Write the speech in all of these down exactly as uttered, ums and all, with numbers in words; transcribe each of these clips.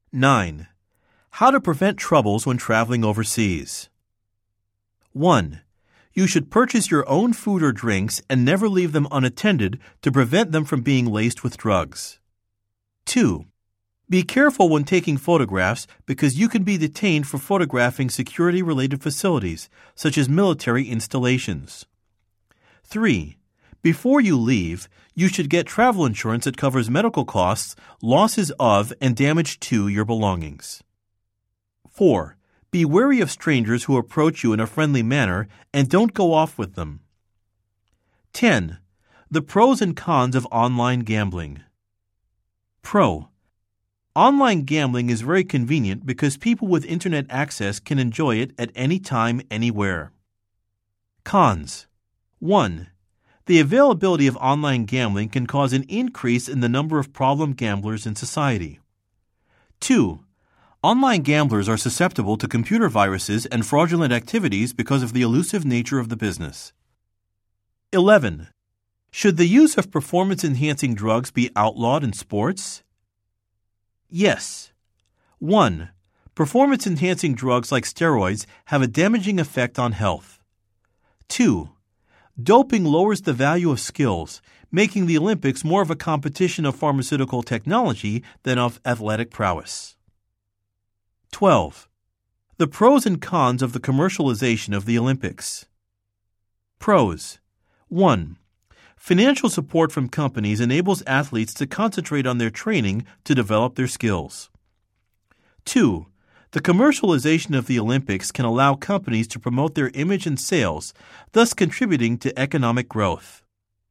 nine. How to prevent troubles when traveling overseas. one. You should purchase your own food or drinks and never leave them unattended to prevent them from being laced with drugs. two. Be careful when taking photographs because you can be detained for photographing security-related facilities, such as military installations. three. Before you leave, you should get travel insurance that covers medical costs, losses of, and damage to your belongings. four. Be wary of strangers who approach you in a friendly manner and don't go off with them. ten. The pros and cons of online gambling. Pro. Online gambling is very convenient because people with internet access can enjoy it at any time, anywhere. Cons. one. The availability of online gambling can cause an increase in the number of problem gamblers in society. two. Online gamblers are susceptible to computer viruses and fraudulent activities because of the elusive nature of the business. eleven. Should the use of performance-enhancing drugs be outlawed in sports? Yes. one. Performance-enhancing drugs like steroids have a damaging effect on health. two. Doping lowers the value of skills, making the Olympics more of a competition of pharmaceutical technology than of athletic prowess. twelve. The pros and cons of the commercialization of the Olympics. Pros. one. Financial support from companies enables athletes to concentrate on their training to develop their skills. two. The commercialization of the Olympics can allow companies to promote their image and sales, thus contributing to economic growth.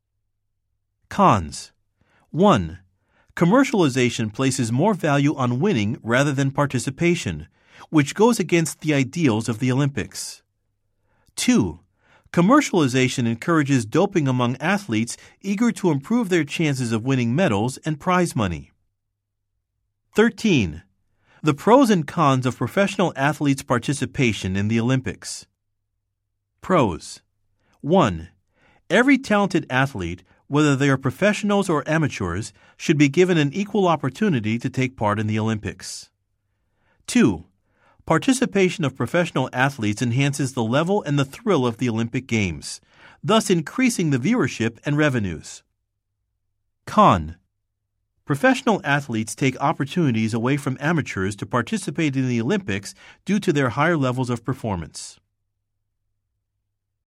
Cons. one. Commercialization places more value on winning rather than participation, which goes against the ideals of the Olympics. two. Commercialization encourages doping among athletes eager to improve their chances of winning medals and prize money. thirteen. The pros and cons of professional athletes' participation in the Olympics. Pros. one. Every talented athlete, whether they are professionals or amateurs, should be given an equal opportunity to take part in the Olympics. two. Participation of professional athletes enhances the level and the thrill of the Olympic Games, thus increasing the viewership and revenues. Con. Professional athletes take opportunities away from amateurs to participate in the Olympics due to their higher levels of performance.